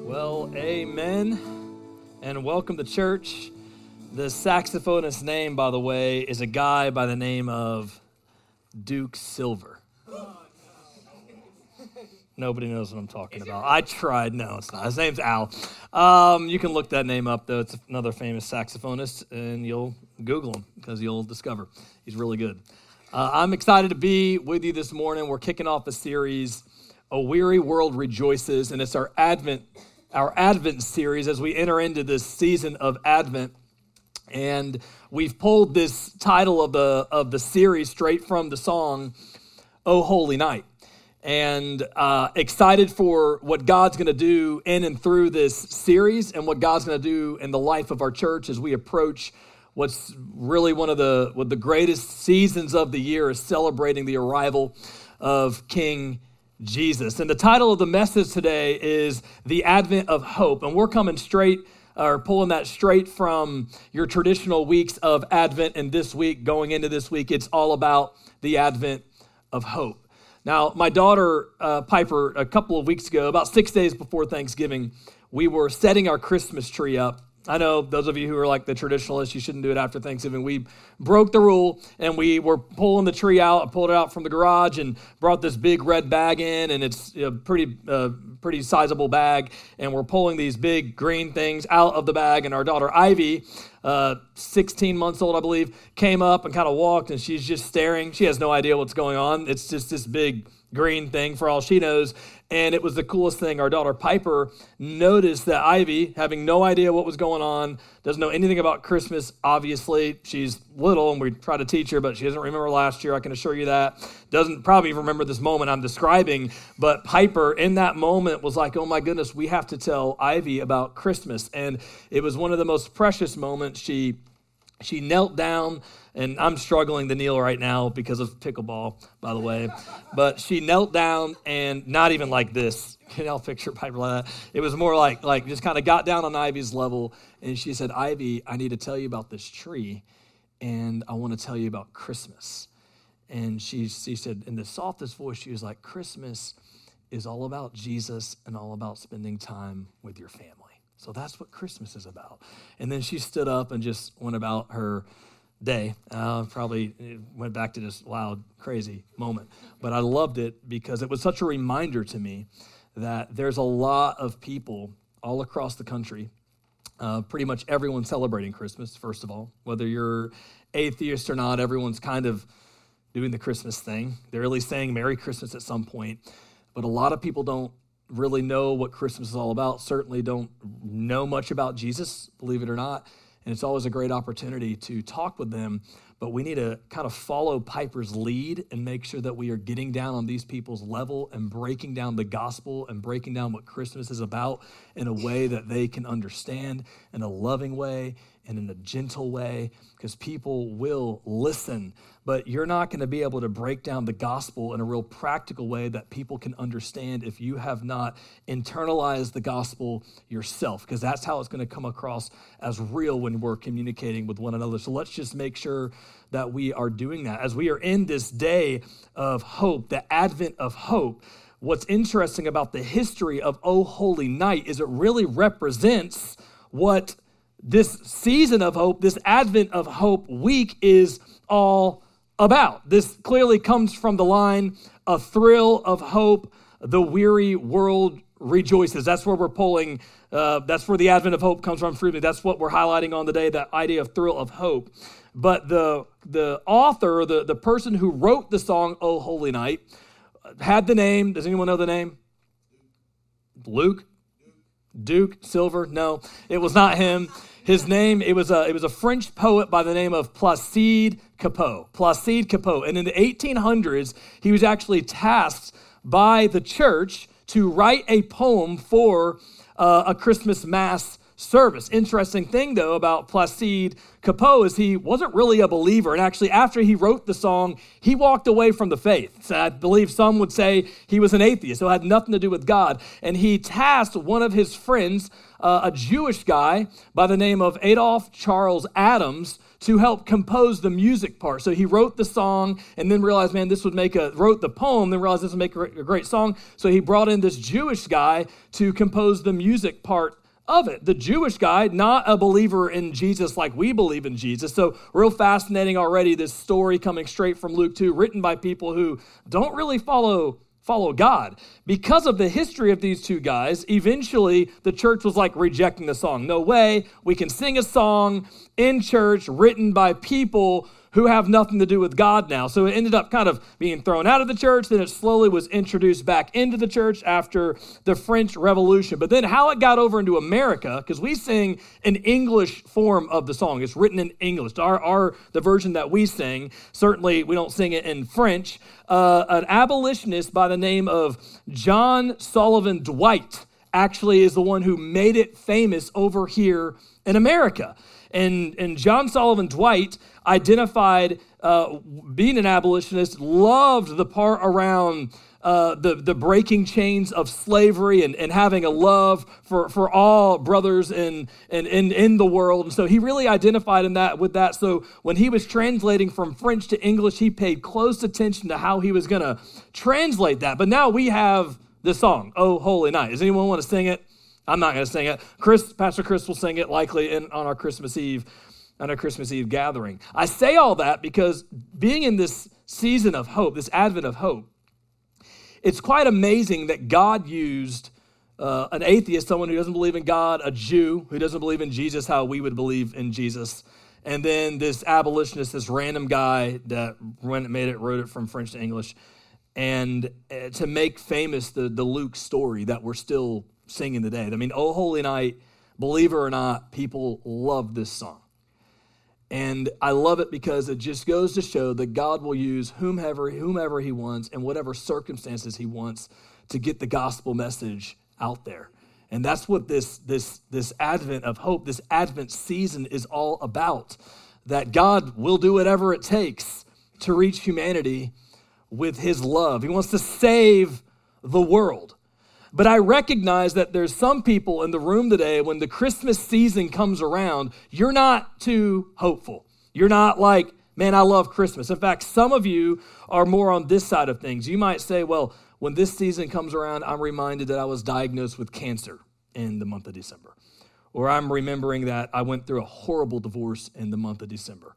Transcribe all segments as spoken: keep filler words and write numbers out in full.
Well, amen, and welcome to church. The saxophonist's name, by the way, is a guy by the name of Duke Silver. Nobody knows what I'm talking about. I tried. No, it's not. His name's Al. Um, you can look that name up, though. It's another famous saxophonist, and you'll Google him because you'll discover he's really good. Uh, I'm excited to be with you this morning. We're kicking off a series, A Weary World Rejoices, and it's our Advent our Advent series as we enter into this season of Advent. And we've pulled this title of the of the series straight from the song, O Holy Night. And uh, excited for what God's going to do in and through this series and what God's going to do in the life of our church as we approach what's really one of the, what the greatest seasons of the year is celebrating the arrival of King Jesus. And the title of the message today is The Advent of Hope. And we're coming straight, or pulling that straight from your traditional weeks of Advent. And this week, going into this week, it's all about the Advent of Hope. Now, my daughter, uh, Piper, a couple of weeks ago, about six days before Thanksgiving, we were setting our Christmas tree up. I know those of you who are like the traditionalists, you shouldn't do it after Thanksgiving. We broke the rule, and we were pulling the tree out. I pulled it out from the garage and brought this big red bag in, and it's a pretty uh, pretty sizable bag. And we're pulling these big green things out of the bag, and our daughter Ivy, uh, sixteen months old, I believe, came up and kind of walked, and she's just staring. She has no idea what's going on. It's just this big green thing for all she knows. And it was the coolest thing. Our daughter Piper noticed that Ivy, having no idea what was going on, doesn't know anything about Christmas, obviously. She's little, and we try to teach her, but she doesn't remember last year, I can assure you that. Doesn't probably even remember this moment I'm describing. But Piper, in that moment, was like, oh my goodness, we have to tell Ivy about Christmas. And it was one of the most precious moments. She She knelt down, and I'm struggling to kneel right now because of pickleball, by the way. But she knelt down, and not even like this. Can y'all picture Piper like that? It was more like, like just kind of got down on Ivy's level, and she said, Ivy, I need to tell you about this tree, and I want to tell you about Christmas. And she, she said, in the softest voice, she was like, Christmas is all about Jesus and all about spending time with your family. So that's what Christmas is about. And then she stood up and just went about her day. Uh, probably went back to this loud, crazy moment. But I loved it because it was such a reminder to me that there's a lot of people all across the country, uh, pretty much everyone celebrating Christmas, first of all. Whether you're atheist or not, everyone's kind of doing the Christmas thing. They're really saying Merry Christmas at some point. But a lot of people don't really know what Christmas is all about, certainly don't know much about Jesus, believe it or not, and it's always a great opportunity to talk with them, but we need to kind of follow Piper's lead and make sure that we are getting down on these people's level and breaking down the gospel and breaking down what Christmas is about in a way that they can understand, in a loving way and in a gentle way, because people will listen. But you're not going to be able to break down the gospel in a real practical way that people can understand if you have not internalized the gospel yourself, because that's how it's going to come across as real when we're communicating with one another. So let's just make sure that we are doing that. As we are in this day of hope, the Advent of hope, what's interesting about the history of O Holy Night is it really represents what this season of hope, this Advent of Hope week is all about. This clearly comes from the line, a thrill of hope, the weary world rejoices. That's where we're pulling, uh, that's where the Advent of Hope comes from. Freely. That's what we're highlighting on today, that idea of thrill of hope. But the the author, the, the person who wrote the song, O Holy Night, had the name, does anyone know the name? Luke? Duke Silver? No, it was not him. His name, it was a it was a French poet by the name of Placide Cappeau. Placide Cappeau. And in the eighteen hundreds, he was actually tasked by the church to write a poem for uh, a Christmas mass service. Interesting thing, though, about Placide Cappeau is he wasn't really a believer. And actually, after he wrote the song, he walked away from the faith. So I believe some would say he was an atheist, so it had nothing to do with God. And he tasked one of his friends, uh, a Jewish guy by the name of Adolph Charles Adams, to help compose the music part. So he wrote the song and then realized, man, this would make a, wrote the poem, then realized this would make a, a great song. So he brought in this Jewish guy to compose the music part of it. The Jewish guy, not a believer in Jesus like we believe in Jesus. So real fascinating already, this story coming straight from Luke two, written by people who don't really follow follow God. Because of the history of these two guys, eventually the church was like rejecting the song. No way, we can sing a song in church written by people who have nothing to do with God now. So it ended up kind of being thrown out of the church. Then it slowly was introduced back into the church after the French Revolution. But then how it got over into America, because we sing an English form of the song. It's written in English. Our, our the version that we sing, certainly we don't sing it in French. Uh, an abolitionist by the name of John Sullivan Dwight actually is the one who made it famous over here in America. And, and John Sullivan Dwight identified uh, being an abolitionist, loved the part around uh, the, the breaking chains of slavery and, and having a love for, for all brothers in, in, in, in the world. And so he really identified in that with that. So when he was translating from French to English, he paid close attention to how he was going to translate that. But now we have this song, "Oh Holy Night." Does anyone want to sing it? I'm not going to sing it. Chris, Pastor Chris will sing it likely in, on our Christmas Eve, on our Christmas Eve gathering. I say all that because being in this season of hope, this Advent of hope, it's quite amazing that God used uh, an atheist, someone who doesn't believe in God, a Jew who doesn't believe in Jesus how we would believe in Jesus, and then this abolitionist, this random guy that made it, wrote it from French to English, and uh, to make famous the, the Luke story that we're still singing today. I mean, "Oh Holy Night," believe it or not, people love this song. And I love it because it just goes to show that God will use whomever, whomever he wants and whatever circumstances he wants to get the gospel message out there. And that's what this, this, this Advent of hope, this Advent season is all about, that God will do whatever it takes to reach humanity with his love. He wants to save the world. But I recognize that there's some people in the room today, when the Christmas season comes around, you're not too hopeful. You're not like, man, I love Christmas. In fact, some of you are more on this side of things. You might say, well, when this season comes around, I'm reminded that I was diagnosed with cancer in the month of December. Or I'm remembering that I went through a horrible divorce in the month of December.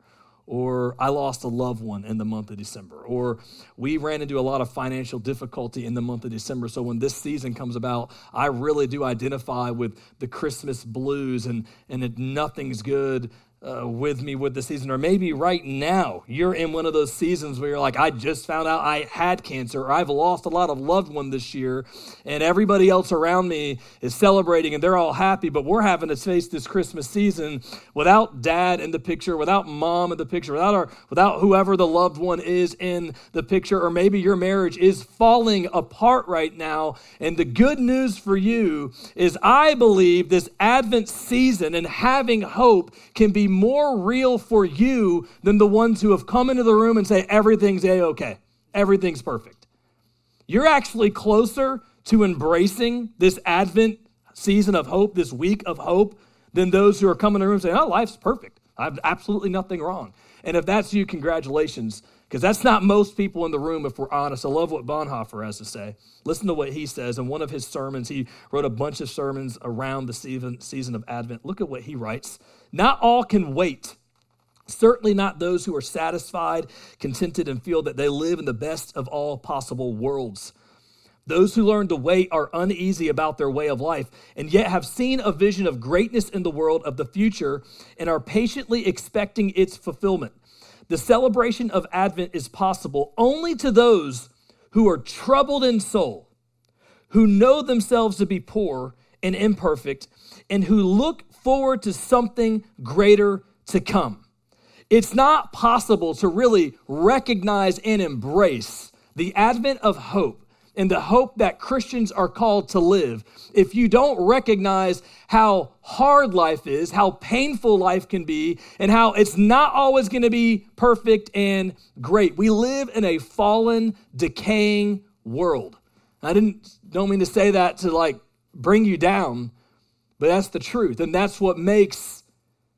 Or I lost a loved one in the month of December, or we ran into a lot of financial difficulty in the month of December. So when this season comes about, I really do identify with the Christmas blues, and, and it, nothing's good uh, with me with the season. Or maybe right now you're in one of those seasons where you're like, I just found out I had cancer, or I've lost a lot of loved one this year, and everybody else around me is celebrating and they're all happy, but we're having to face this Christmas season without dad in the picture, without mom in the picture, without our, without whoever the loved one is in the picture. Or maybe your marriage is falling apart right now. And the good news for you is I believe this Advent season and having hope can be more real for you than the ones who have come into the room and say, everything's a-okay, everything's perfect. You're actually closer to embracing this Advent season of hope, this week of hope, than those who are coming in the room saying, oh, life's perfect. I have absolutely nothing wrong. And if that's you, congratulations, because that's not most people in the room, if we're honest. I love what Bonhoeffer has to say. Listen to what he says. In one of his sermons, he wrote a bunch of sermons around the season, season of Advent. Look at what he writes. Not all can wait. Certainly not those who are satisfied, contented, and feel that they live in the best of all possible worlds. Those who learn to wait are uneasy about their way of life, and yet have seen a vision of greatness in the world of the future and are patiently expecting its fulfillment. The celebration of Advent is possible only to those who are troubled in soul, who know themselves to be poor and imperfect, and who look forward to something greater to come. It's not possible to really recognize and embrace the advent of hope and the hope that Christians are called to live if you don't recognize how hard life is, how painful life can be, and how it's not always going to be perfect and great. We live in a fallen, decaying world. I didn't don't mean to say that to like bring you down, but that's the truth. And that's what makes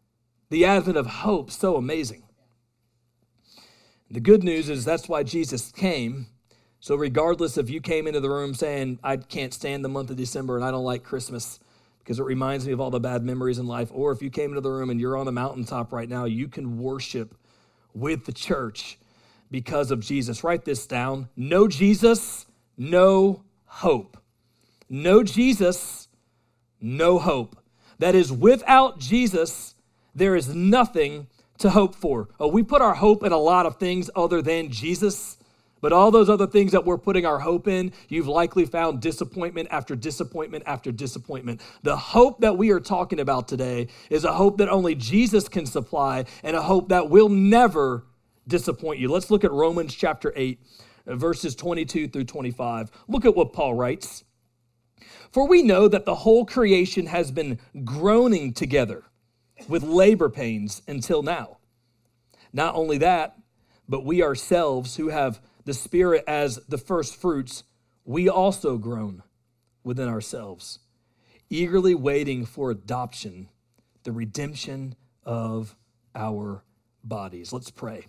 the advent of hope so amazing. The good news is that's why Jesus came. So regardless if you came into the room saying, I can't stand the month of December and I don't like Christmas because it reminds me of all the bad memories in life, or if you came into the room and you're on the mountaintop right now, you can worship with the church because of Jesus. Write this down. No Jesus, no hope. No Jesus, no hope. That is, without Jesus, there is nothing to hope for. Oh, we put our hope in a lot of things other than Jesus, but all those other things that we're putting our hope in, you've likely found disappointment after disappointment after disappointment. The hope that we are talking about today is a hope that only Jesus can supply and a hope that will never disappoint you. Let's look at Romans chapter eight, verses twenty-two through twenty-five. Look at what Paul writes. For we know that the whole creation has been groaning together with labor pains until now. Not only that, but we ourselves who have the Spirit as the first fruits, we also groan within ourselves, eagerly waiting for adoption, the redemption of our bodies. Let's pray.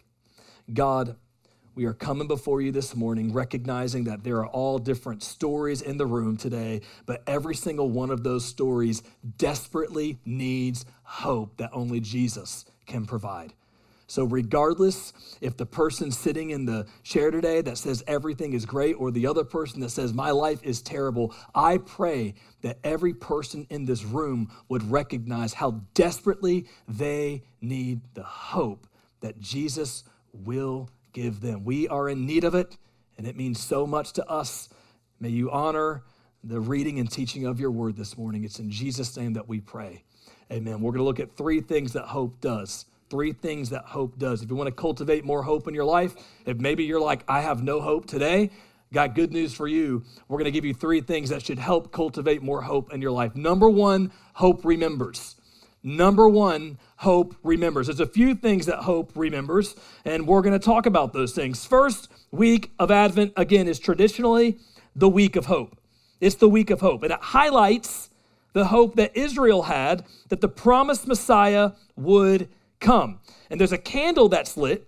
God, we are coming before you this morning, recognizing that there are all different stories in the room today, but every single one of those stories desperately needs hope that only Jesus can provide. So regardless if the person sitting in the chair today that says everything is great or the other person that says my life is terrible, I pray that every person in this room would recognize how desperately they need the hope that Jesus will give them. We are in need of it, and it means so much to us. May you honor the reading and teaching of your word this morning. It's in Jesus' name that we pray. Amen. We're going to look at three things that hope does. Three things that hope does. If you want to cultivate more hope in your life, if maybe you're like, I have no hope today, got good news for you. We're going to give you three things that should help cultivate more hope in your life. Number one, hope remembers. Number one, hope remembers. There's a few things that hope remembers, and we're going to talk about those things. First week of Advent, again, is traditionally the week of hope. It's the week of hope, and it highlights the hope that Israel had that the promised Messiah would come. And there's a candle that's lit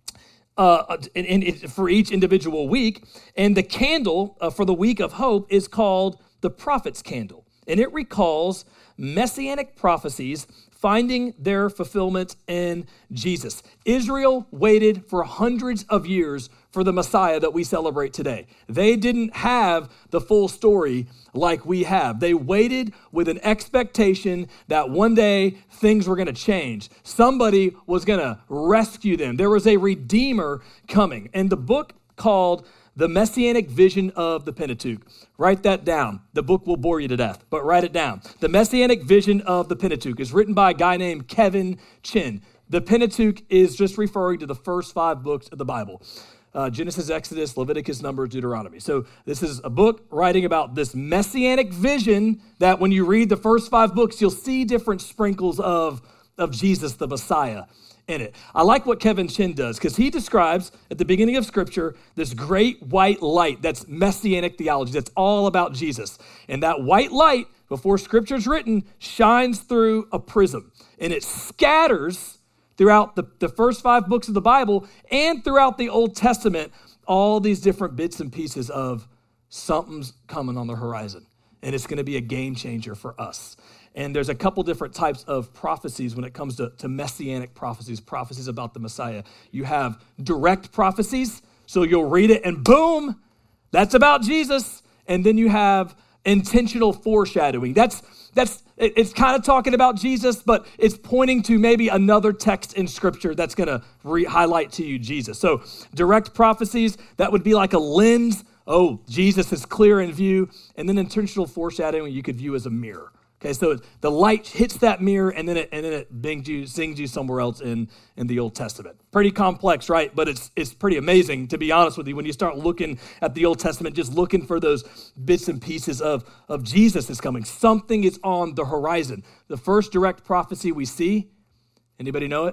uh, in, in, for each individual week, and the candle uh, for the week of hope is called the prophet's candle, and it recalls messianic prophecies finding their fulfillment in Jesus. Israel waited for hundreds of years for the Messiah that we celebrate today. They didn't have the full story like we have. They waited with an expectation that one day things were going to change. Somebody was going to rescue them. There was a Redeemer coming. And the book called The Messianic Vision of the Pentateuch. Write that down. The book will bore you to death, but write it down. The Messianic Vision of the Pentateuch is written by a guy named Kevin Chin. The Pentateuch is just referring to the first five books of the Bible. Uh, Genesis, Exodus, Leviticus, Numbers, Deuteronomy. So this is a book writing about this messianic vision that when you read the first five books, you'll see different sprinkles of, of Jesus, the Messiah, in it. I like what Kevin Chin does because he describes at the beginning of Scripture this great white light that's messianic theology. That's all about Jesus. And that white light, before Scripture's written, shines through a prism. And it scatters throughout the, the first five books of the Bible and throughout the Old Testament, all these different bits and pieces of something's coming on the horizon. And it's going to be a game changer for us. And there's a couple different types of prophecies when it comes to, to messianic prophecies, prophecies about the Messiah. You have direct prophecies, so you'll read it and boom, that's about Jesus. And then you have intentional foreshadowing. That's that's it's kind of talking about Jesus, but it's pointing to maybe another text in Scripture that's going to re- highlight to you Jesus. So direct prophecies, that would be like a lens. Oh, Jesus is clear in view. And then intentional foreshadowing you could view as a mirror. Okay, so the light hits that mirror, and then it and then it bings you, sings you somewhere else in, in the Old Testament. Pretty complex, right? But it's it's pretty amazing, to be honest with you, when you start looking at the Old Testament, just looking for those bits and pieces of, of Jesus is coming. Something is on the horizon. The first direct prophecy we see, anybody know it?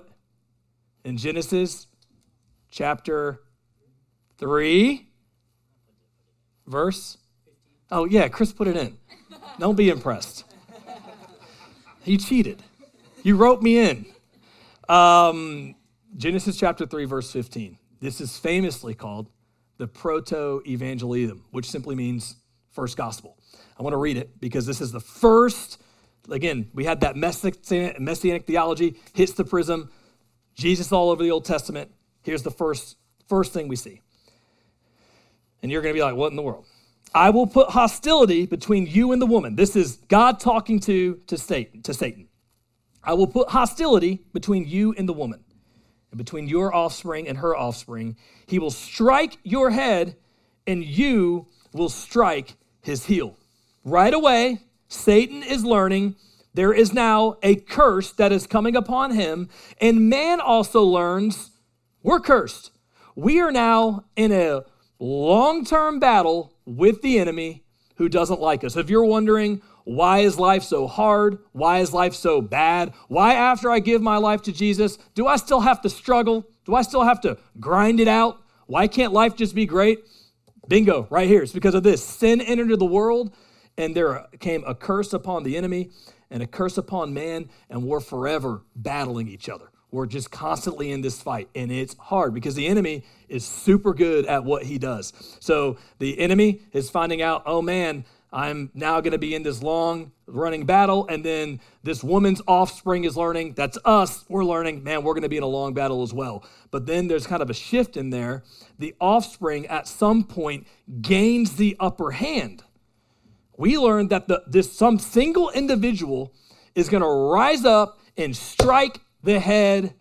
In Genesis chapter three, verse. Oh, yeah, Chris put it in. Don't be impressed. You cheated. You wrote me in. Um, Genesis chapter three, verse fifteen. This is famously called the proto-evangelium, which simply means first gospel. I want to read it because this is the first, again, we had that messianic, messianic theology, hits the prism, Jesus all over the Old Testament. Here's the first, first thing we see. And you're going to be like, what in the world? I will put hostility between you and the woman. This is God talking to, to Satan, to Satan. I will put hostility between you and the woman, and between your offspring and her offspring. He will strike your head, and you will strike his heel. Right away, Satan is learning there is now a curse that is coming upon him, and man also learns we're cursed. We are now in a long-term battle with the enemy who doesn't like us. If you're wondering, why is life so hard? Why is life so bad? Why, after I give my life to Jesus, do I still have to struggle? Do I still have to grind it out? Why can't life just be great? Bingo, right here. It's because of this. Sin entered into the world, and there came a curse upon the enemy and a curse upon man, and we're forever battling each other. We're just constantly in this fight, and it's hard because the enemy is super good at what he does. So the enemy is finding out, oh man, I'm now going to be in this long running battle, and then this woman's offspring is learning, that's us, we're learning, man, we're going to be in a long battle as well. But then there's kind of a shift in there. The offspring at some point gains the upper hand. We learned that the, this some single individual is going to rise up and strike the head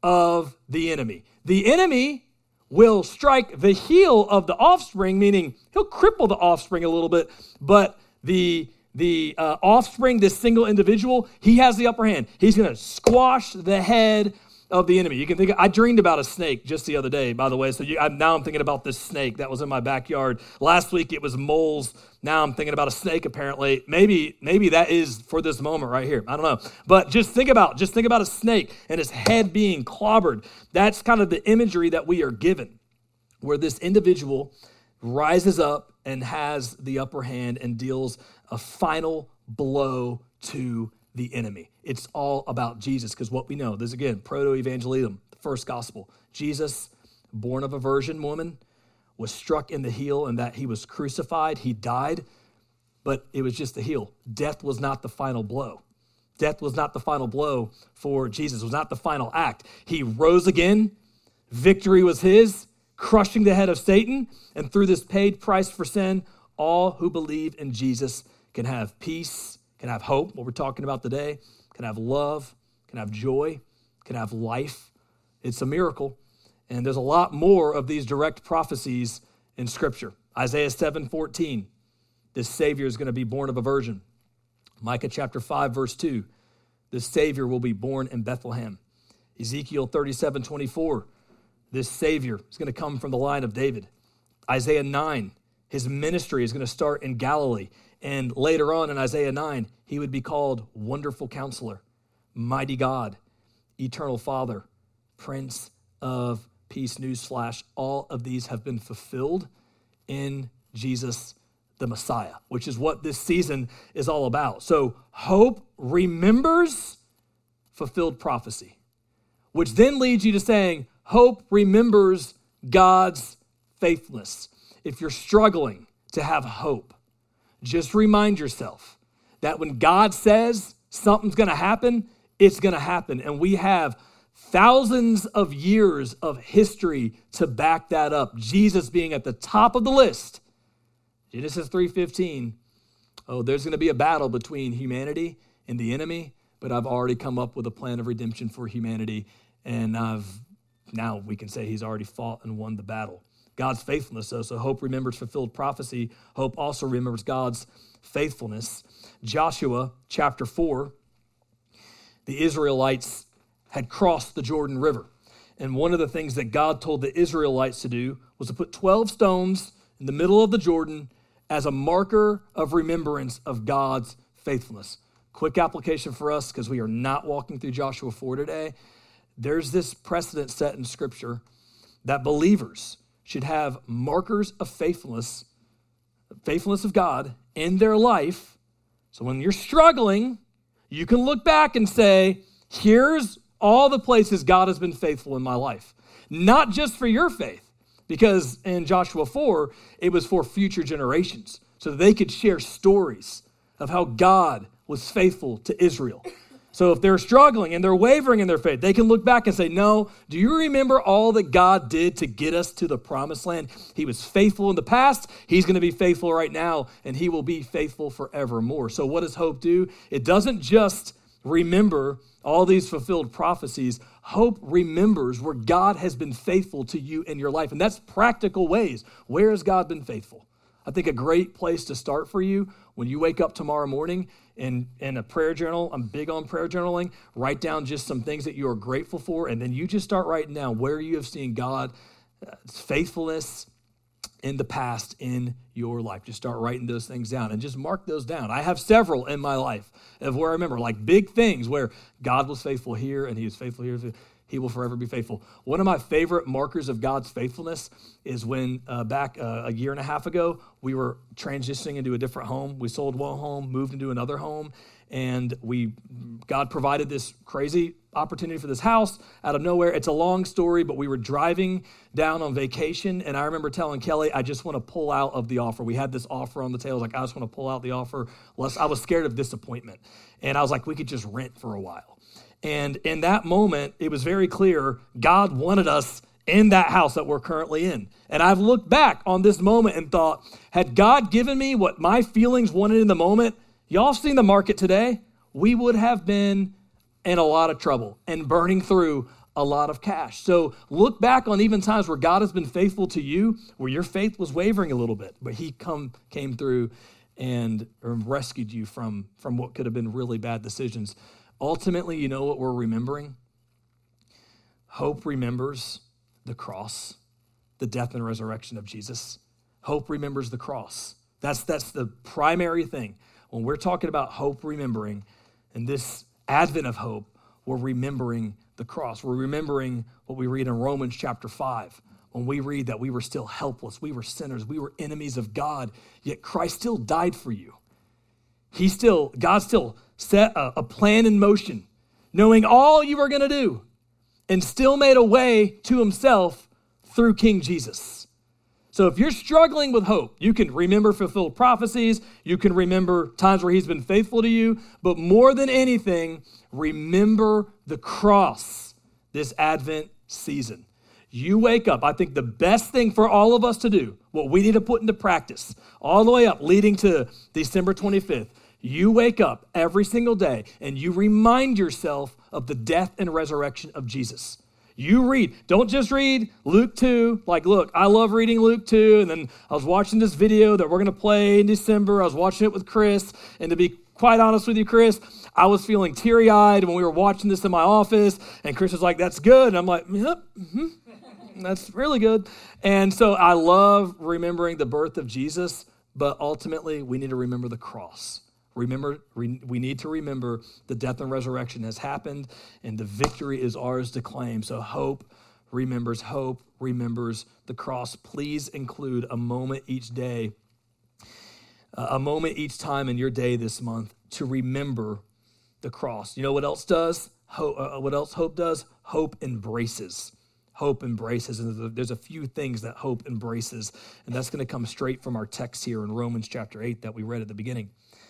of the enemy. The enemy will strike the heel of the offspring, meaning he'll cripple the offspring a little bit, but the the uh, offspring, this single individual, he has the upper hand. He's going to squash the head of the enemy. You can think, I dreamed about a snake just the other day, by the way, so you, I, now I'm thinking about this snake that was in my backyard. Last week it was moles. Now I'm thinking about a snake, apparently. Maybe maybe that is for this moment right here. I don't know. But just think about, just think about a snake and his head being clobbered. That's kind of the imagery that we are given, where this individual rises up and has the upper hand and deals a final blow to the enemy. It's all about Jesus, because what we know, this again, proto-evangelium, the first gospel. Jesus, born of a virgin woman, was struck in the heel and that he was crucified. He died, but it was just the heel. Death was not the final blow. Death was not the final blow for Jesus. It was not the final act. He rose again. Victory was his, crushing the head of Satan. And through this paid price for sin, all who believe in Jesus can have peace, can have hope, what we're talking about today, can have love, can have joy, can have life. It's a miracle. And there's a lot more of these direct prophecies in Scripture. Isaiah seven fourteen, this Savior is going to be born of a virgin. Micah chapter five, verse two, this Savior will be born in Bethlehem. Ezekiel thirty-seven twenty-four, this Savior is going to come from the line of David. Isaiah nine, his ministry is going to start in Galilee. And later on in Isaiah nine, he would be called Wonderful Counselor, Mighty God, Eternal Father, Prince of Peace. Newsflash, all of these have been fulfilled in Jesus the Messiah, which is what this season is all about. So hope remembers fulfilled prophecy, which then leads you to saying, hope remembers God's faithfulness. If you're struggling to have hope, just remind yourself that when God says something's going to happen, it's going to happen. And we have thousands of years of history to back that up. Jesus being at the top of the list. Genesis three fifteen. Oh, there's going to be a battle between humanity and the enemy, but I've already come up with a plan of redemption for humanity. And I've now we can say he's already fought and won the battle. God's faithfulness, though. So hope remembers fulfilled prophecy. Hope also remembers God's faithfulness. Joshua chapter four, the Israelites had crossed the Jordan River. And one of the things that God told the Israelites to do was to put twelve stones in the middle of the Jordan as a marker of remembrance of God's faithfulness. Quick application for us, because we are not walking through Joshua four today. There's this precedent set in Scripture that believers should have markers of faithfulness, faithfulness of God in their life. So when you're struggling, you can look back and say, here's all the places God has been faithful in my life. Not just for your faith, because in Joshua four, it was for future generations, so that they could share stories of how God was faithful to Israel. So if they're struggling and they're wavering in their faith, they can look back and say, no, do you remember all that God did to get us to the promised land? He was faithful in the past. He's going to be faithful right now, and he will be faithful forevermore. So what does hope do? It doesn't just remember all these fulfilled prophecies. Hope remembers where God has been faithful to you in your life. And that's practical ways. Where has God been faithful? I think a great place to start for you when you wake up tomorrow morning in, in a prayer journal, I'm big on prayer journaling, write down just some things that you are grateful for, and then you just start writing down where you have seen God's faithfulness in the past in your life. Just start writing those things down and just mark those down. I have several in my life of where I remember, like big things where God was faithful here and he was faithful here. He will forever be faithful. One of my favorite markers of God's faithfulness is when uh, back uh, a year and a half ago, we were transitioning into a different home. We sold one home, moved into another home, and we God provided this crazy opportunity for this house out of nowhere. It's a long story, but we were driving down on vacation, and I remember telling Kelly, I just want to pull out of the offer. We had this offer on the table. I was like, I just want to pull out the offer. Less, I was scared of disappointment, and I was like, we could just rent for a while. And in that moment, it was very clear God wanted us in that house that we're currently in. And I've looked back on this moment and thought, had God given me what my feelings wanted in the moment, y'all seen the market today, we would have been in a lot of trouble and burning through a lot of cash. So look back on even times where God has been faithful to you, where your faith was wavering a little bit, but he come came through and rescued you from, from what could have been really bad decisions. Ultimately, you know what we're remembering? Hope remembers the cross, the death and resurrection of Jesus. Hope remembers the cross. That's, that's the primary thing. When we're talking about hope remembering, and this advent of hope, we're remembering the cross. We're remembering what we read in Romans chapter five, when we read that we were still helpless, we were sinners, we were enemies of God, yet Christ still died for you. He still, God still set a, a plan in motion, knowing all you were going to do, and still made a way to himself through King Jesus. So if you're struggling with hope, you can remember fulfilled prophecies, you can remember times where he's been faithful to you, but more than anything, remember the cross this Advent season. You wake up, I think the best thing for all of us to do, what we need to put into practice, all the way up leading to December twenty-fifth, you wake up every single day and you remind yourself of the death and resurrection of Jesus. You read, don't just read Luke two, like, look, I love reading Luke two, and then I was watching this video that we're going to play in December. I was watching it with Chris, and to be quite honest with you, Chris, I was feeling teary-eyed when we were watching this in my office, and Chris was like, that's good, and I'm like, yep, mm-hmm. That's really good. And so I love remembering the birth of Jesus, but ultimately we need to remember the cross. Remember, re, we need to remember the death and resurrection has happened, and the victory is ours to claim. So hope remembers hope, remembers the cross. Please include a moment each day, uh, a moment each time in your day this month to remember the cross. You know what else does? Hope, uh, what else hope does? Hope embraces. Hope embraces, and there's a, there's a few things that hope embraces, and that's going to come straight from our text here in Romans chapter eight that we read at the beginning.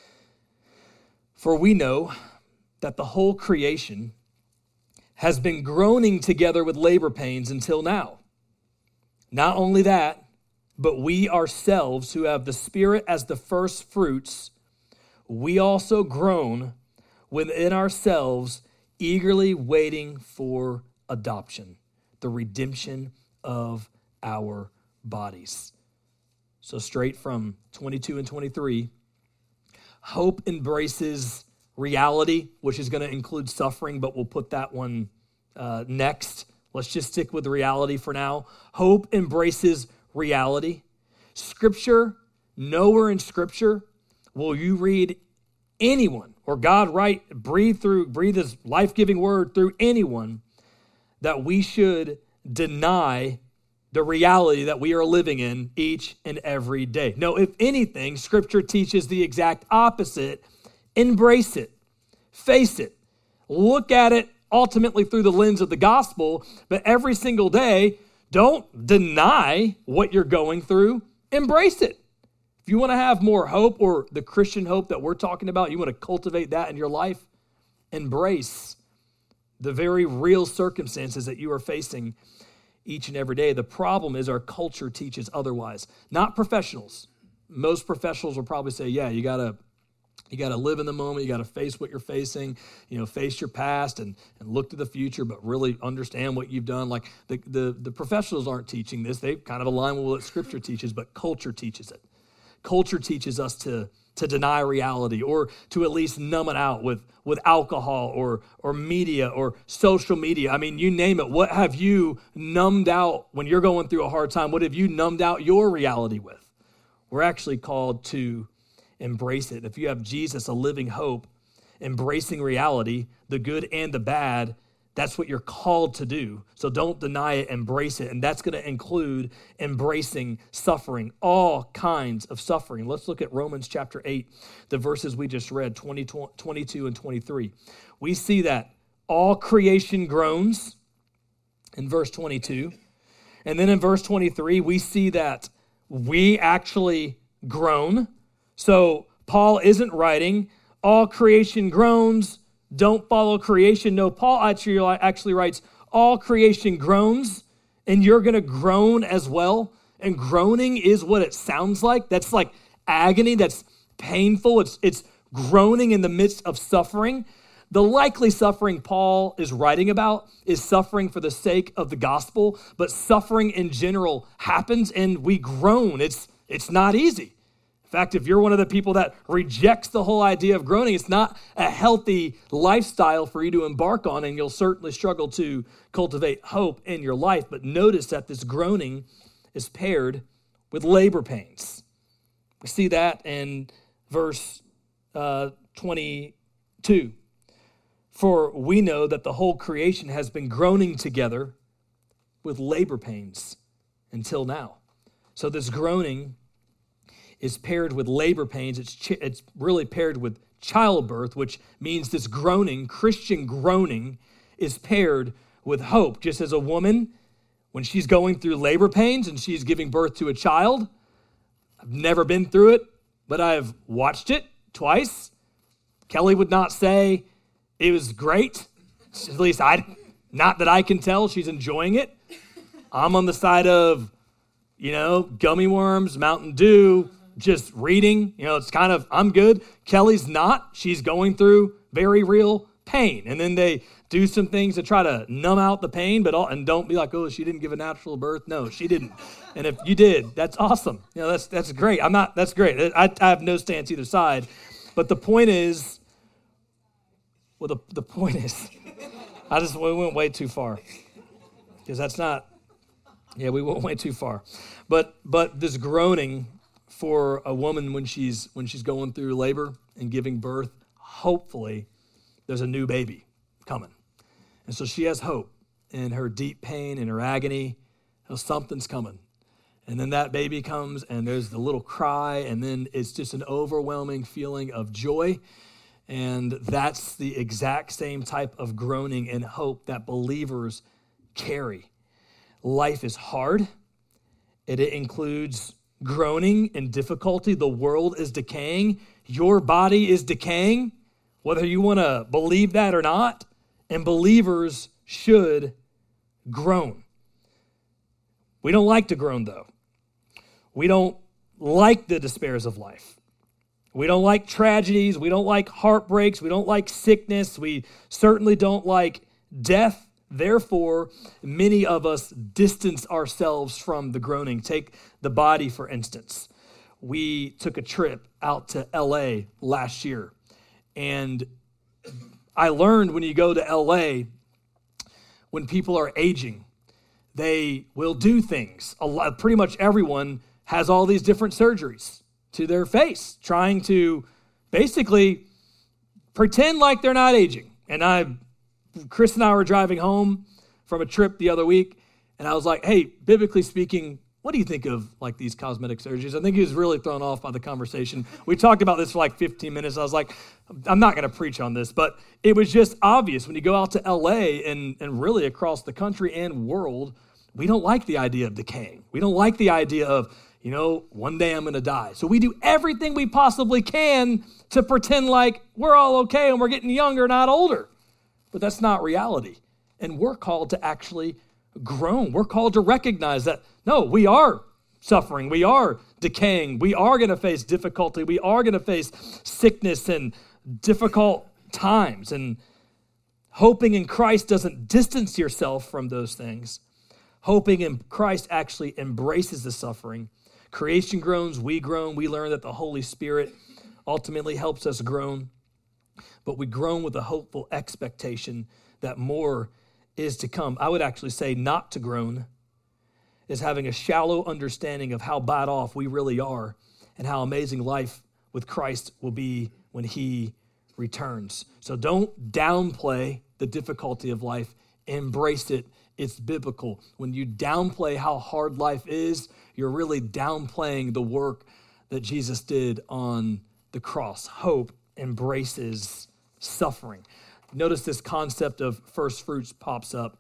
For we know that the whole creation has been groaning together with labor pains until now. Not only that, but we ourselves who have the Spirit as the first fruits, we also groan within ourselves, eagerly waiting for adoption, the redemption of our bodies. So straight from twenty-two and twenty-three, hope embraces reality, which is going to include suffering, but we'll put that one uh, next. Let's just stick with reality for now. Hope embraces reality. Scripture, nowhere in Scripture will you read anyone, or God write, breathe through, breathe His life-giving word through anyone, that we should deny the reality that we are living in each and every day. No, if anything, Scripture teaches the exact opposite. Embrace it. Face it. Look at it ultimately through the lens of the gospel, but every single day, don't deny what you're going through. Embrace it. If you want to have more hope, or the Christian hope that we're talking about, you want to cultivate that in your life, embrace the very real circumstances that you are facing each and every day. The problem is our culture teaches otherwise, not professionals. Most professionals will probably say, yeah, you got to you got to live in the moment. You got to face what you're facing, you know, face your past and, and look to the future, but really understand what you've done. Like the, the, the professionals aren't teaching this. They kind of align with what Scripture teaches, but culture teaches it. Culture teaches us to, to deny reality, or to at least numb it out with, with alcohol or, or media or social media. I mean, you name it. What have you numbed out when you're going through a hard time? What have you numbed out your reality with? We're actually called to embrace it. If you have Jesus, a living hope, embracing reality, the good and the bad, that's what you're called to do. So don't deny it, embrace it. And that's going to include embracing suffering, all kinds of suffering. Let's look at Romans chapter eight, the verses we just read, twenty, twenty-two and twenty-three. We see that all creation groans in verse twenty-two. And then in verse twenty-three, we see that we actually groan. So Paul isn't writing, all creation groans, don't follow creation. No, Paul actually, actually writes, all creation groans, and you're going to groan as well. And groaning is what it sounds like. That's like agony. That's painful. It's, it's groaning in the midst of suffering. The likely suffering Paul is writing about is suffering for the sake of the gospel, but suffering in general happens, and we groan. It's, it's not easy. In fact, if you're one of the people that rejects the whole idea of groaning, it's not a healthy lifestyle for you to embark on, and you'll certainly struggle to cultivate hope in your life. But notice that this groaning is paired with labor pains. We see that in verse uh, twenty-two. For we know that the whole creation has been groaning together with labor pains until now. So this groaning is paired with labor pains. It's, ch- it's really paired with childbirth, which means this groaning, Christian groaning, is paired with hope. Just as a woman, when she's going through labor pains and she's giving birth to a child, I've never been through it, but I've watched it twice. Kelly would not say it was great. At least I, not that I can tell, she's enjoying it. I'm on the side of, you know, gummy worms, Mountain Dew, just reading, you know, it's kind of, I'm good. Kelly's not. She's going through very real pain. And then they do some things to try to numb out the pain, but all, and don't be like, oh, she didn't give a natural birth. No, she didn't. And if you did, that's awesome. You know, that's that's great. I'm not, that's great. I, I have no stance either side. But the point is, well, the, the point is, I just, we went way too far. Because that's not, yeah, we went way too far. But but this groaning for a woman when she's when she's going through labor and giving birth, hopefully there's a new baby coming. And so she has hope in her deep pain and her agony. Oh, something's coming. And then that baby comes and there's the little cry, and then it's just an overwhelming feeling of joy. And that's the exact same type of groaning and hope that believers carry. Life is hard. It includes groaning and difficulty. The world is decaying. Your body is decaying, whether you want to believe that or not. And believers should groan. We don't like to groan, though. We don't like the despairs of life. We don't like tragedies. We don't like heartbreaks. We don't like sickness. We certainly don't like death. Therefore, many of us distance ourselves from the groaning. Take the body, for instance. We took a trip out to L A last year, and I learned when you go to L A, when people are aging, they will do things. A lot, pretty much everyone has all these different surgeries to their face, trying to basically pretend like they're not aging. And I Chris and I were driving home from a trip the other week, and I was like, hey, biblically speaking, what do you think of like these cosmetic surgeries? I think he was really thrown off by the conversation. We talked about this for like fifteen minutes. I was like, I'm not going to preach on this, but it was just obvious when you go out to L A and, and really across the country and world, we don't like the idea of decaying. We don't like the idea of, you know, one day I'm going to die. So we do everything we possibly can to pretend like we're all okay and we're getting younger, not older. But that's not reality. And we're called to actually groan. We're called to recognize that, no, we are suffering. We are decaying. We are going to face difficulty. We are going to face sickness and difficult times. And hoping in Christ doesn't distance yourself from those things. Hoping in Christ actually embraces the suffering. Creation groans, we groan. We learn that the Holy Spirit ultimately helps us groan. But we groan with a hopeful expectation that more is to come. I would actually say not to groan is having a shallow understanding of how bad off we really are and how amazing life with Christ will be when he returns. So don't downplay the difficulty of life. Embrace it. It's biblical. When you downplay how hard life is, you're really downplaying the work that Jesus did on the cross. Hope embraces suffering. Notice this concept of first fruits pops up.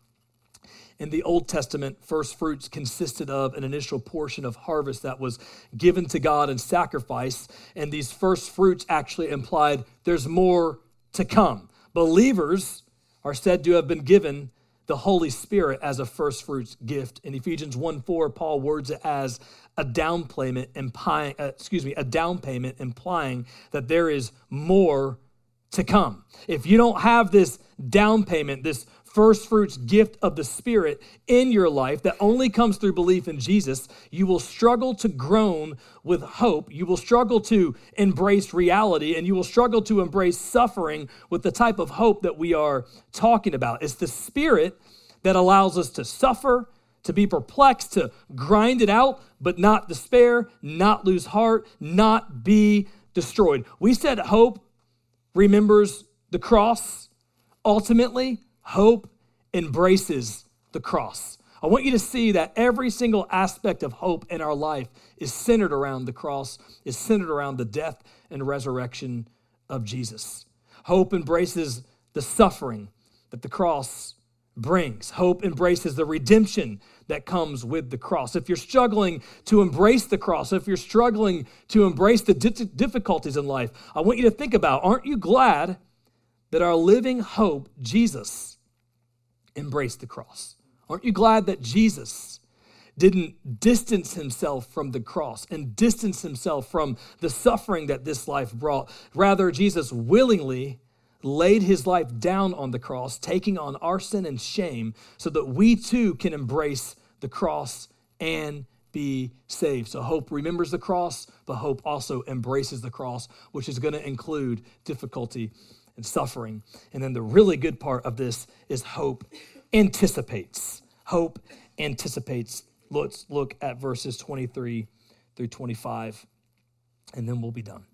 In the Old Testament, first fruits consisted of an initial portion of harvest that was given to God in sacrifice, and these first fruits actually implied there's more to come. Believers are said to have been given the Holy Spirit as a first fruits gift. In Ephesians one four, Paul words it as a down payment, implying, uh, excuse me, a down payment implying that there is more to come. If you don't have this down payment, this first fruits gift of the Spirit in your life that only comes through belief in Jesus, you will struggle to groan with hope. You will struggle to embrace reality, and you will struggle to embrace suffering with the type of hope that we are talking about. It's the Spirit that allows us to suffer, to be perplexed, to grind it out, but not despair, not lose heart, not be destroyed. We said hope remembers the cross. Ultimately, hope embraces the cross. I want you to see that every single aspect of hope in our life is centered around the cross, is centered around the death and resurrection of Jesus. Hope embraces the suffering that the cross brings. Hope embraces the redemption that comes with the cross. If you're struggling to embrace the cross, if you're struggling to embrace the difficulties in life, I want you to think about, aren't you glad that our living hope, Jesus, embraced the cross? Aren't you glad that Jesus didn't distance himself from the cross and distance himself from the suffering that this life brought? Rather, Jesus willingly laid his life down on the cross, taking on our sin and shame so that we too can embrace the cross and be saved. So hope remembers the cross, but hope also embraces the cross, which is going to include difficulty and suffering. And then the really good part of this is hope anticipates. Hope anticipates. Let's look at verses twenty-three through twenty-five, and then we'll be done.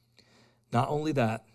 Not only that,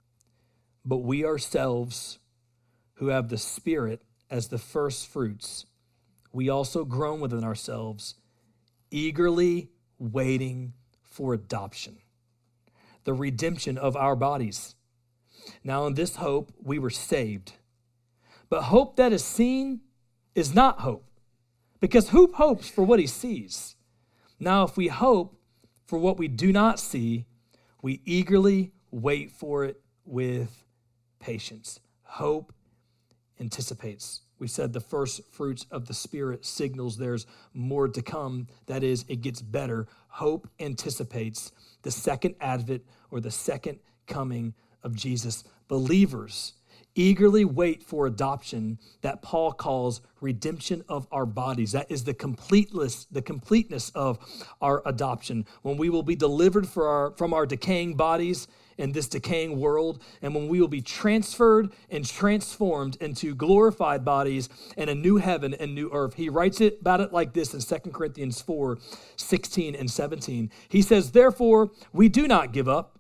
but we ourselves who have the Spirit as the first fruits, we also groan within ourselves, eagerly waiting for adoption, the redemption of our bodies. Now in this hope we were saved. But hope that is seen is not hope, because who hopes for what he sees? Now if we hope for what we do not see, we eagerly wait for it with patience. Hope anticipates. We said the first fruits of the Spirit signals there's more to come. That is, it gets better. Hope anticipates the second advent or the second coming of Jesus. Believers eagerly wait for adoption that Paul calls redemption of our bodies. That is the completeness, the completeness of our adoption. When we will be delivered for our, from our decaying bodies in this decaying world, and when we will be transferred and transformed into glorified bodies in a new heaven and new earth. He writes it about it like this in Second Corinthians four, sixteen and seventeen. He says, therefore, we do not give up.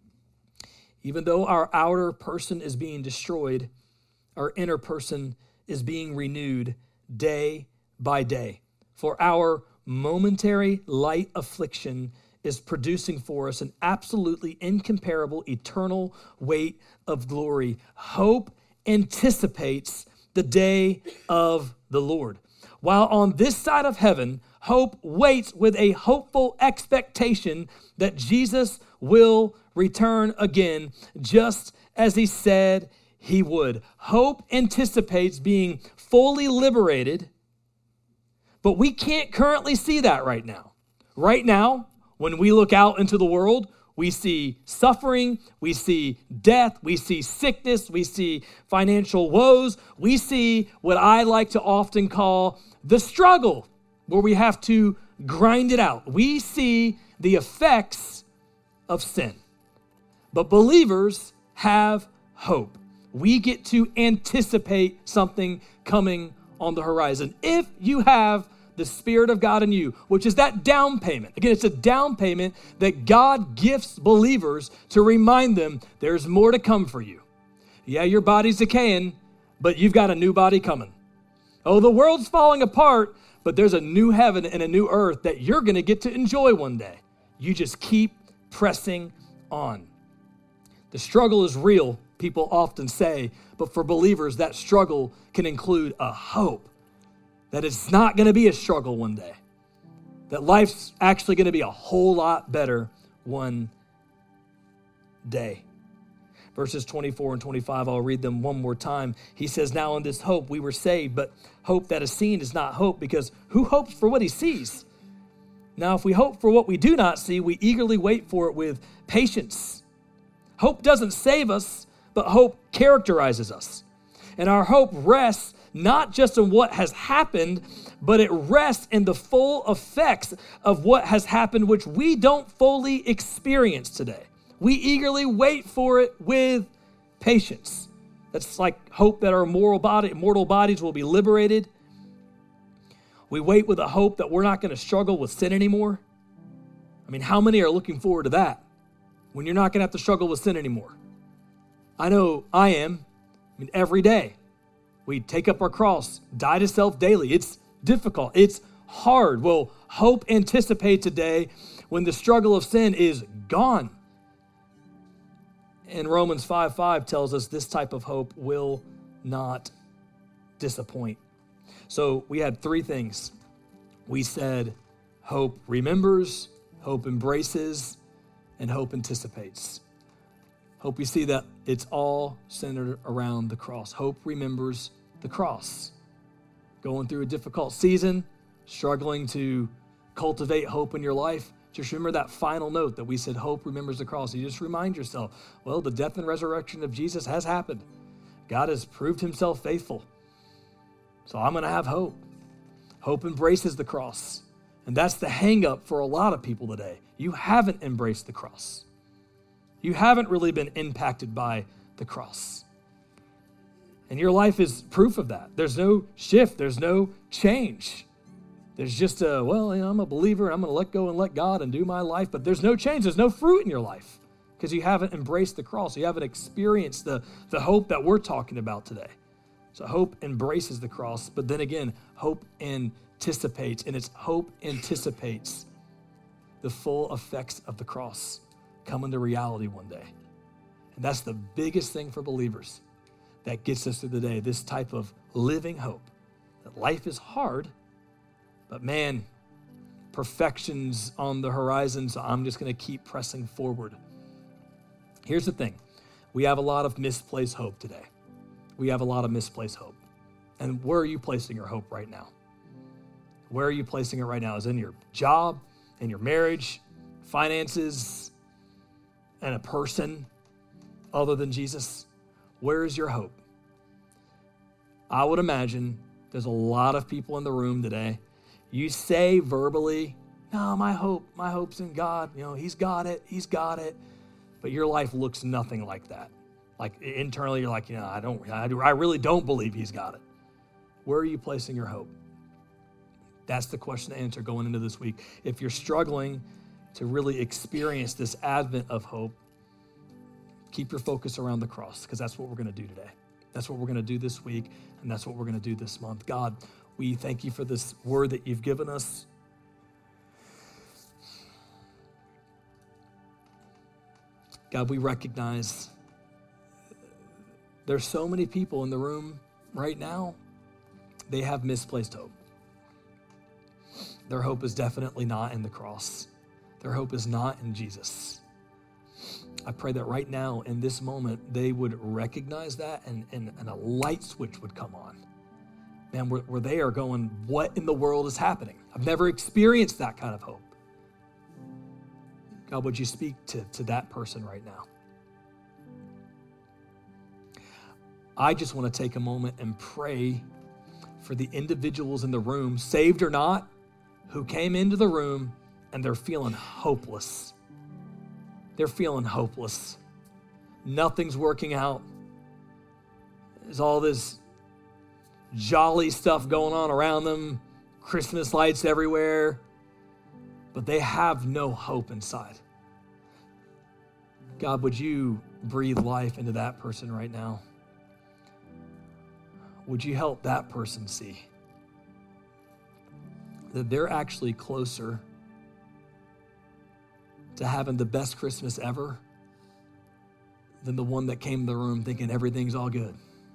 Even though our outer person is being destroyed, our inner person is being renewed day by day. For our momentary light affliction is producing for us an absolutely incomparable eternal weight of glory. Hope anticipates the day of the Lord. While on this side of heaven, hope waits with a hopeful expectation that Jesus will return again, just as he said he would. Hope anticipates being fully liberated, but we can't currently see that right now. Right now, when we look out into the world, we see suffering, we see death, we see sickness, we see financial woes, we see what I like to often call the struggle, where we have to grind it out. We see the effects of sin. But believers have hope. We get to anticipate something coming on the horizon. If you have the Spirit of God in you, which is that down payment. Again, it's a down payment that God gifts believers to remind them there's more to come for you. Yeah, your body's decaying, but you've got a new body coming. Oh, the world's falling apart, but there's a new heaven and a new earth that you're going to get to enjoy one day. You just keep pressing on. The struggle is real, people often say, but for believers, that struggle can include a hope that it's not going to be a struggle one day, that life's actually going to be a whole lot better one day. Verses twenty-four and twenty-five, I'll read them one more time. He says, now in this hope we were saved, but hope that is seen is not hope, because who hopes for what he sees? Now, if we hope for what we do not see, we eagerly wait for it with patience. Hope doesn't save us, but hope characterizes us. And our hope rests not just in what has happened, but it rests in the full effects of what has happened, which we don't fully experience today. We eagerly wait for it with patience. That's like hope that our mortal body, mortal bodies will be liberated. We wait with a hope that we're not going to struggle with sin anymore. I mean, how many are looking forward to that? When you're not going to have to struggle with sin anymore. I know I am. I mean, every day. We take up our cross, die to self daily. It's difficult. It's hard. Well, hope anticipates a day when the struggle of sin is gone. And Romans five five tells us this type of hope will not disappoint. So we had three things. We said hope remembers, hope embraces, and hope anticipates. Hope you see that it's all centered around the cross. Hope remembers the cross. Going through a difficult season, struggling to cultivate hope in your life, just remember that final note that we said, hope remembers the cross. You just remind yourself, well, the death and resurrection of Jesus has happened. God has proved himself faithful. So I'm going to have hope. Hope embraces the cross. And that's the hang up for a lot of people today. You haven't embraced the cross. You haven't really been impacted by the cross. And your life is proof of that. There's no shift. There's no change. There's just a, well, you know, I'm a believer. I'm going to let go and let God and do my life. But there's no change. There's no fruit in your life because you haven't embraced the cross. You haven't experienced the, the hope that we're talking about today. So hope embraces the cross. But then again, hope anticipates. And it's hope anticipates the full effects of the cross come into reality one day. And that's the biggest thing for believers that gets us through the day, this type of living hope, that life is hard, but man, perfection's on the horizon, so I'm just going to keep pressing forward. Here's the thing. We have a lot of misplaced hope today. We have a lot of misplaced hope. And where are you placing your hope right now? Where are you placing it right now? Is it in your job, in your marriage, finances, and a person other than Jesus? Where is your hope? I would imagine there's a lot of people in the room today. You say verbally, no, my hope, my hope's in God. You know, he's got it, he's got it. But your life looks nothing like that. Like internally, you're like, you know, I don't, I, do, I really don't believe he's got it. Where are you placing your hope? That's the question to answer going into this week. If you're struggling to really experience this advent of hope, keep your focus around the cross, because that's what we're going to do today. That's what we're going to do this week, and that's what we're going to do this month. God, we thank you for this word that you've given us. God, we recognize there's so many people in the room right now, they have misplaced hope. Their hope is definitely not in the cross. Their hope is not in Jesus. I pray that right now, in this moment, they would recognize that and, and, and a light switch would come on. Man, where, where they are going, what in the world is happening? I've never experienced that kind of hope. God, would you speak to, to that person right now? I just want to take a moment and pray for the individuals in the room, saved or not, who came into the room and they're feeling hopeless. They're feeling hopeless. Nothing's working out. There's all this jolly stuff going on around them, Christmas lights everywhere, but they have no hope inside. God, would you breathe life into that person right now? Would you help that person see that they're actually closer to having the best Christmas ever than the one that came in the room thinking everything's all good?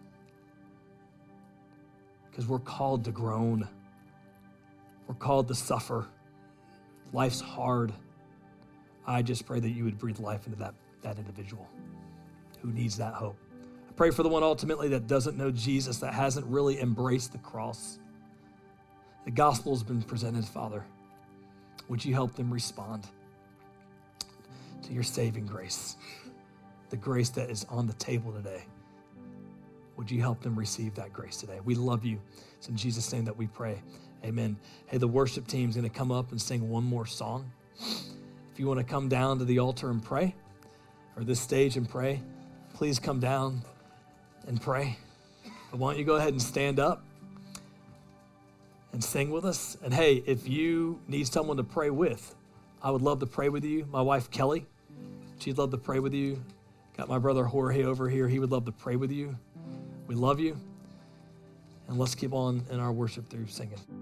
Because we're called to groan. We're called to suffer. Life's hard. I just pray that you would breathe life into that, that individual who needs that hope. I pray for the one ultimately that doesn't know Jesus, that hasn't really embraced the cross. The gospel has been presented, Father. Would you help them respond to your saving grace, the grace that is on the table today? Would you help them receive that grace today? We love you. It's in Jesus' name that we pray. Amen. Hey, the worship team's going to come up and sing one more song. If you want to come down to the altar and pray, or this stage and pray, please come down and pray. But why don't you go ahead and stand up and sing with us? And hey, if you need someone to pray with, I would love to pray with you. My wife, Kelly, she'd love to pray with you. Got my brother Jorge over here. He would love to pray with you. We love you. And let's keep on in our worship through singing.